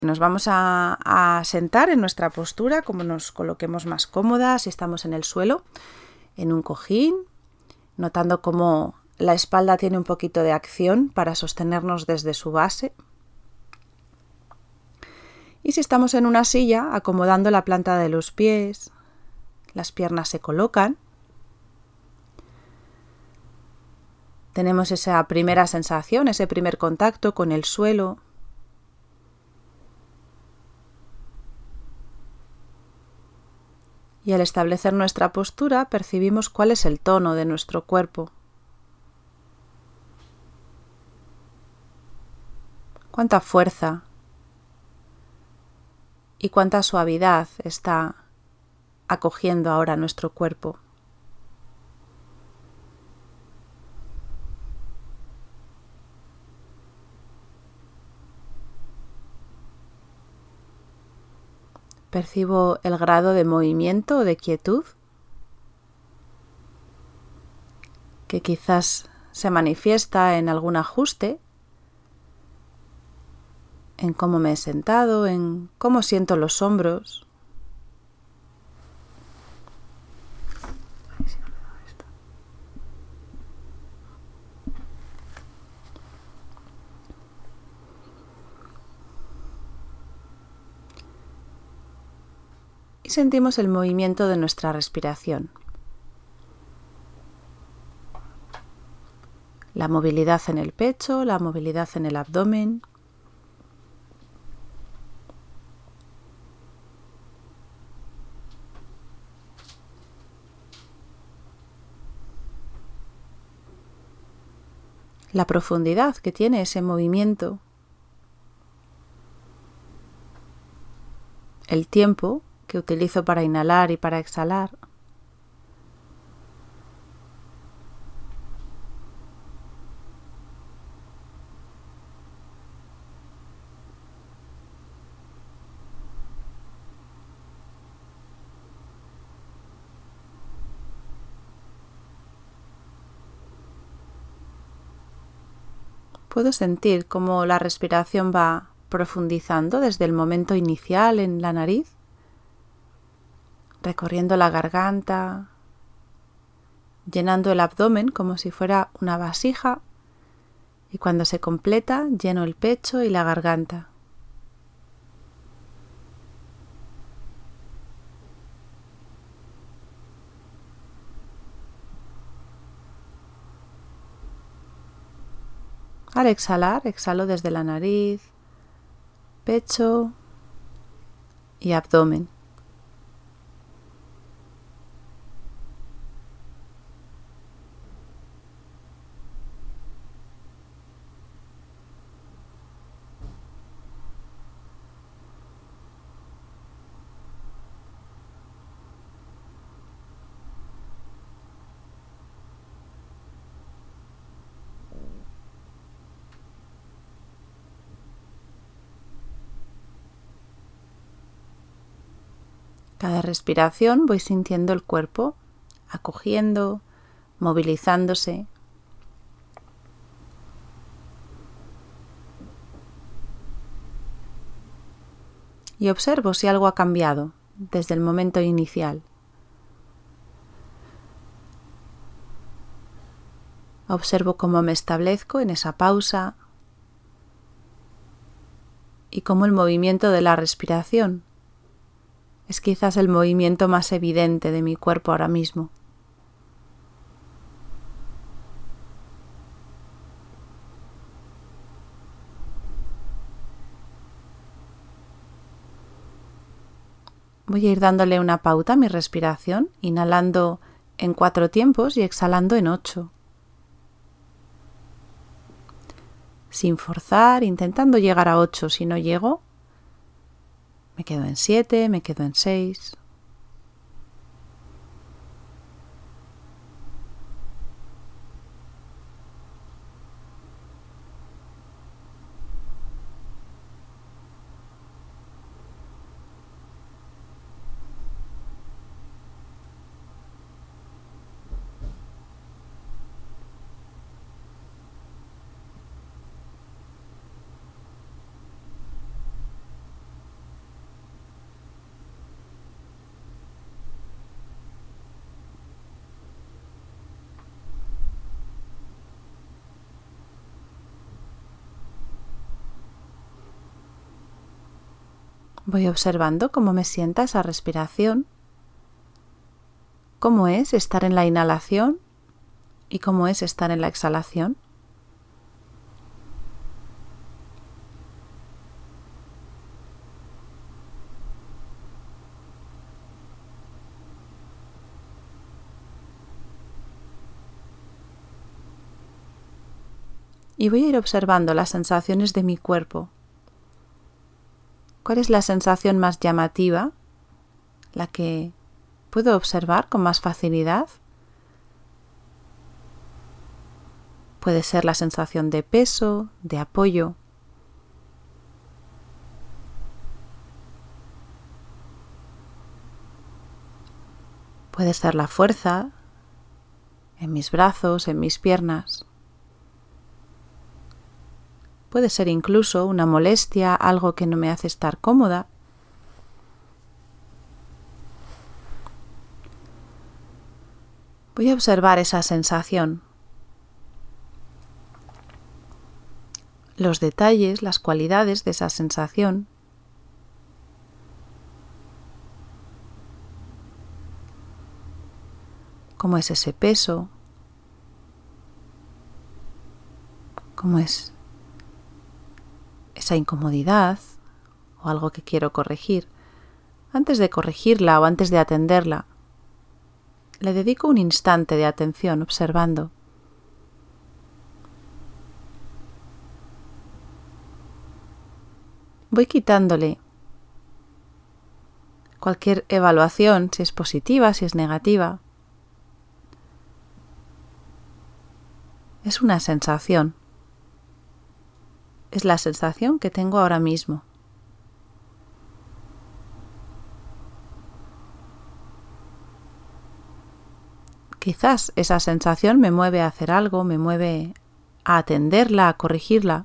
Nos vamos a sentar en nuestra postura, como nos coloquemos más cómodas, si estamos en el suelo, en un cojín, notando cómo la espalda tiene un poquito de acción para sostenernos desde su base. Y si estamos en una silla, acomodando la planta de los pies, las piernas se colocan. Tenemos esa primera sensación, ese primer contacto con el suelo. Y al establecer nuestra postura, percibimos cuál es el tono de nuestro cuerpo. Cuánta fuerza y cuánta suavidad está acogiendo ahora nuestro cuerpo. Percibo el grado de movimiento o de quietud que quizás se manifiesta en algún ajuste, en cómo me he sentado, en cómo siento los hombros. Y sentimos el movimiento de nuestra respiración. La movilidad en el pecho, la movilidad en el abdomen. La profundidad que tiene ese movimiento. El tiempo que utilizo para inhalar y para exhalar. Puedo sentir cómo la respiración va profundizando desde el momento inicial en la nariz, recorriendo la garganta, llenando el abdomen como si fuera una vasija, y cuando se completa, lleno el pecho y la garganta. Al exhalar, exhalo desde la nariz, pecho y abdomen. Cada respiración voy sintiendo el cuerpo acogiendo, movilizándose. Y observo si algo ha cambiado desde el momento inicial. Observo cómo me establezco en esa pausa y cómo el movimiento de la respiración es quizás el movimiento más evidente de mi cuerpo ahora mismo. Voy a ir dándole una pauta a mi respiración, inhalando en 4 tiempos y exhalando en 8. Sin forzar, intentando llegar a 8. Si no llego, me quedo en 7, me quedo en 6. Voy observando cómo me sienta esa respiración, cómo es estar en la inhalación y cómo es estar en la exhalación. Y voy a ir observando las sensaciones de mi cuerpo. ¿Cuál es la sensación más llamativa? La que puedo observar con más facilidad. Puede ser la sensación de peso, de apoyo. Puede ser la fuerza en mis brazos, en mis piernas. Puede ser incluso una molestia, algo que no me hace estar cómoda. Voy a observar esa sensación, los detalles, las cualidades de esa sensación. ¿Cómo es ese peso? ¿Cómo es esa incomodidad o algo que quiero corregir? Antes de corregirla o antes de atenderla, le dedico un instante de atención observando. Voy quitándole cualquier evaluación, si es positiva, si es negativa. Es una sensación. Es la sensación que tengo ahora mismo. Quizás esa sensación me mueve a hacer algo, me mueve a atenderla, a corregirla.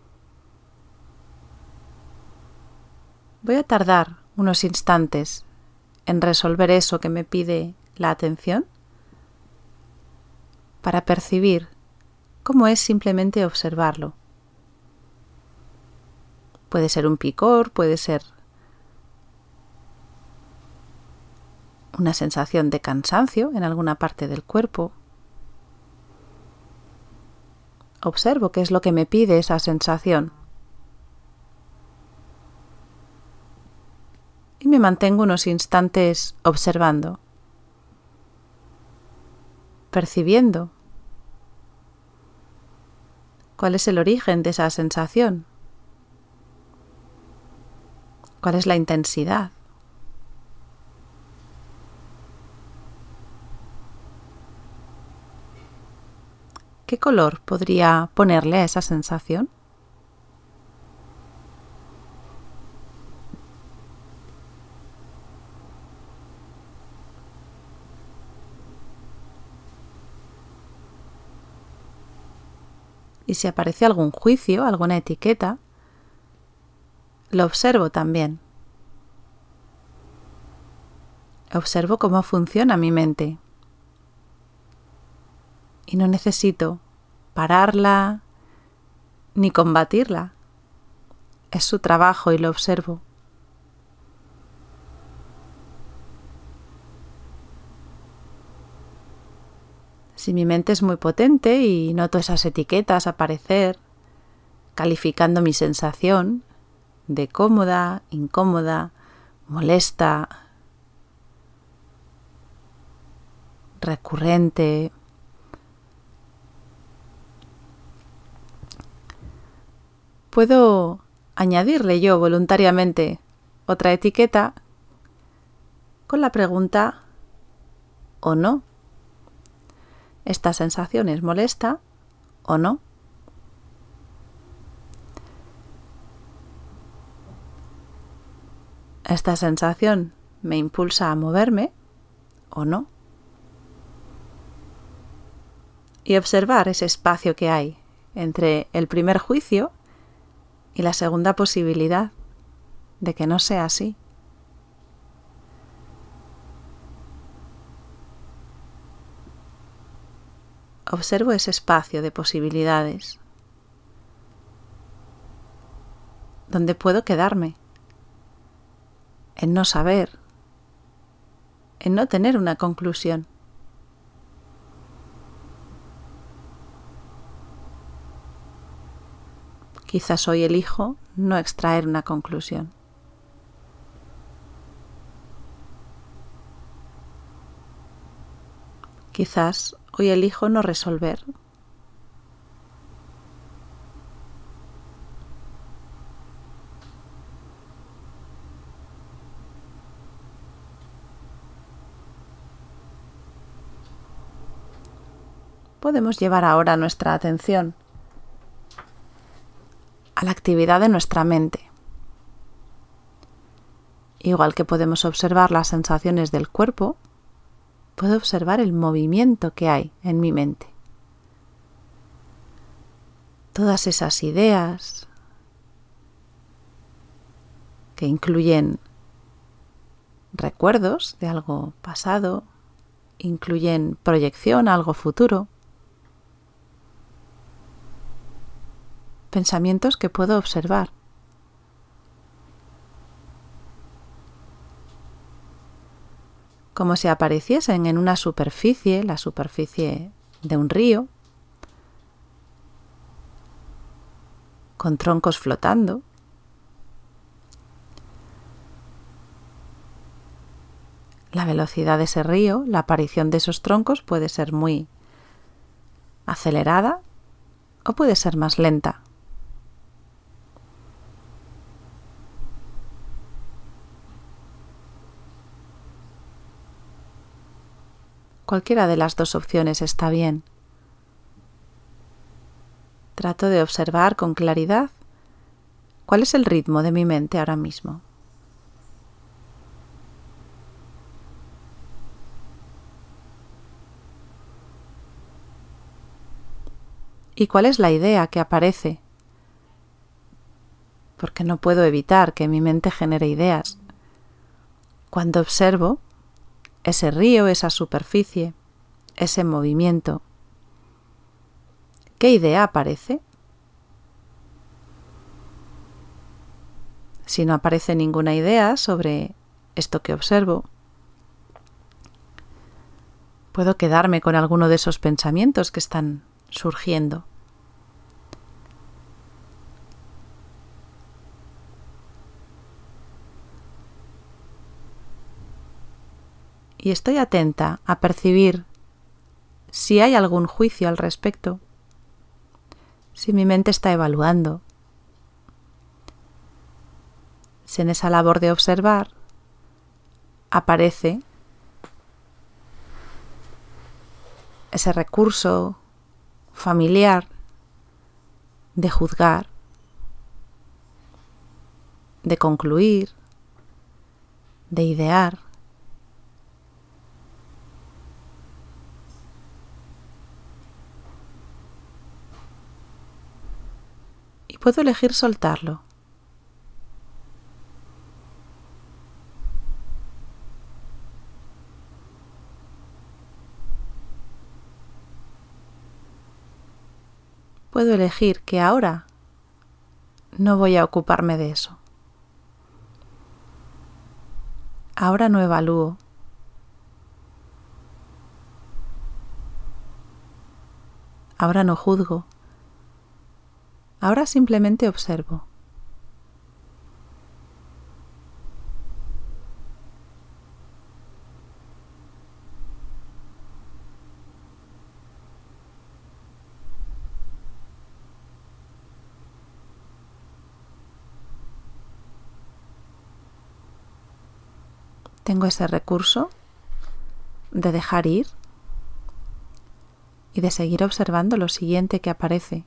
Voy a tardar unos instantes en resolver eso que me pide la atención para percibir cómo es simplemente observarlo. Puede ser un picor, puede ser una sensación de cansancio en alguna parte del cuerpo. Observo qué es lo que me pide esa sensación. Y me mantengo unos instantes observando, percibiendo cuál es el origen de esa sensación, cuál es la intensidad. ¿Qué color podría ponerle a esa sensación? Y si aparece algún juicio, alguna etiqueta, lo observo también. Observo cómo funciona mi mente. Y no necesito pararla ni combatirla. Es su trabajo y lo observo. Si mi mente es muy potente y noto esas etiquetas aparecer, calificando mi sensación de cómoda, incómoda, molesta, recurrente, puedo añadirle yo voluntariamente otra etiqueta con la pregunta ¿o no? ¿Esta sensación es molesta o no? ¿Esta sensación me impulsa a moverme o no? Y observar ese espacio que hay entre el primer juicio y la segunda posibilidad de que no sea así. Observo ese espacio de posibilidades donde puedo quedarme, en no saber, en no tener una conclusión. Quizás hoy elijo no extraer una conclusión. Quizás hoy elijo no resolver. Podemos llevar ahora nuestra atención a la actividad de nuestra mente. Igual que podemos observar las sensaciones del cuerpo, puedo observar el movimiento que hay en mi mente. Todas esas ideas que incluyen recuerdos de algo pasado, incluyen proyección a algo futuro, pensamientos que puedo observar. Como si apareciesen en una superficie, la superficie de un río, con troncos flotando. La velocidad de ese río, la aparición de esos troncos puede ser muy acelerada o puede ser más lenta. Cualquiera de las dos opciones está bien. Trato de observar con claridad cuál es el ritmo de mi mente ahora mismo. ¿Y cuál es la idea que aparece? Porque no puedo evitar que mi mente genere ideas. Cuando observo ese río, esa superficie, ese movimiento, ¿qué idea aparece? Si no aparece ninguna idea sobre esto que observo, puedo quedarme con alguno de esos pensamientos que están surgiendo. Y estoy atenta a percibir si hay algún juicio al respecto, si mi mente está evaluando, si en esa labor de observar aparece ese recurso familiar de juzgar, de concluir, de idear. Y puedo elegir soltarlo. Puedo elegir que ahora no voy a ocuparme de eso. Ahora no evalúo. Ahora no juzgo. Ahora simplemente observo. Tengo ese recurso de dejar ir y de seguir observando lo siguiente que aparece.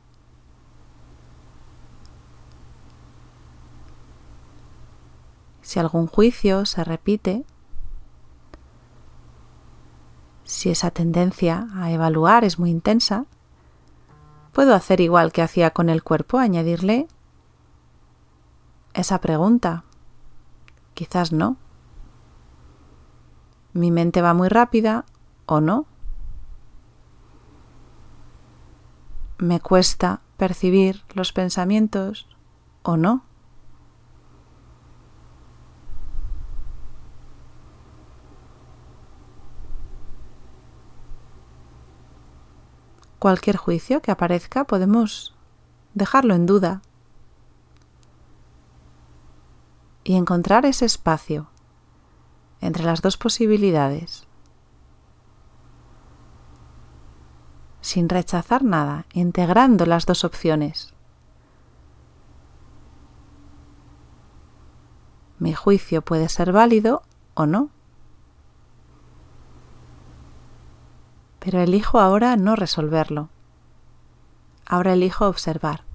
Si algún juicio se repite, si esa tendencia a evaluar es muy intensa, puedo hacer igual que hacía con el cuerpo, añadirle esa pregunta. Quizás no. Mi mente va muy rápida o no. Me cuesta percibir los pensamientos o no. cualquier juicio que aparezca, podemos dejarlo en duda y encontrar ese espacio entre las dos posibilidades, sin rechazar nada, integrando las dos opciones. Mi juicio puede ser válido o no, pero elijo ahora no resolverlo. Ahora elijo observar.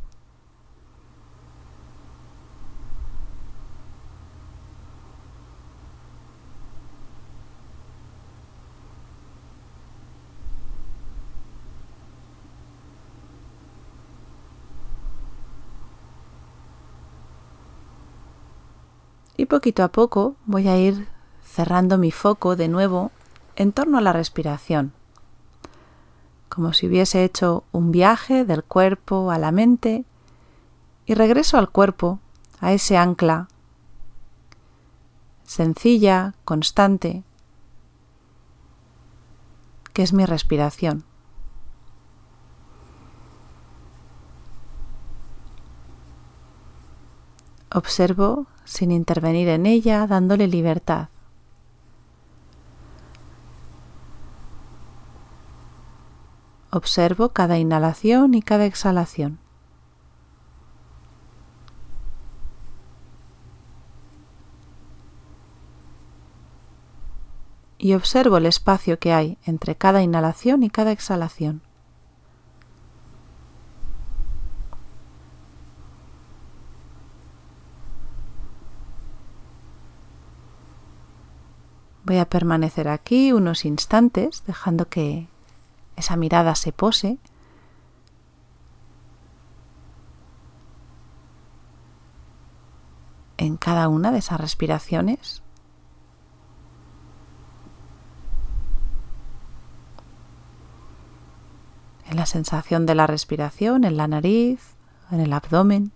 Y poquito a poco voy a ir cerrando mi foco de nuevo en torno a la respiración, como si hubiese hecho un viaje del cuerpo a la mente y regreso al cuerpo, a ese ancla sencilla, constante, que es mi respiración. Observo sin intervenir en ella, dándole libertad. Observo cada inhalación y cada exhalación. Y observo el espacio que hay entre cada inhalación y cada exhalación. Voy a permanecer aquí unos instantes, dejando que esa mirada se pose. En cada una de esas respiraciones. En la sensación de la respiración, en la nariz, en el abdomen.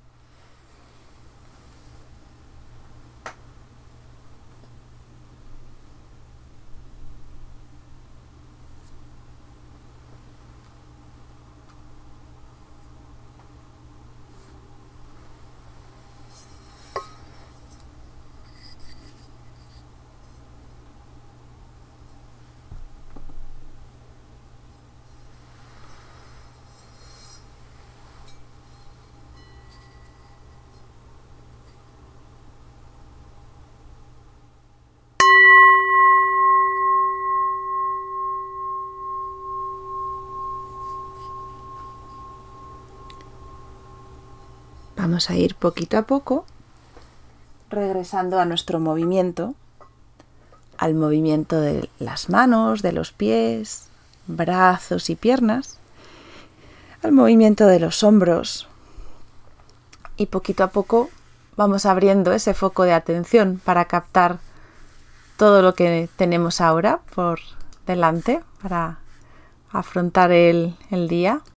Vamos a ir poquito a poco regresando a nuestro movimiento, al movimiento de las manos, de los pies, brazos y piernas, al movimiento de los hombros. Y poquito a poco vamos abriendo ese foco de atención para captar todo lo que tenemos ahora por delante para afrontar el día.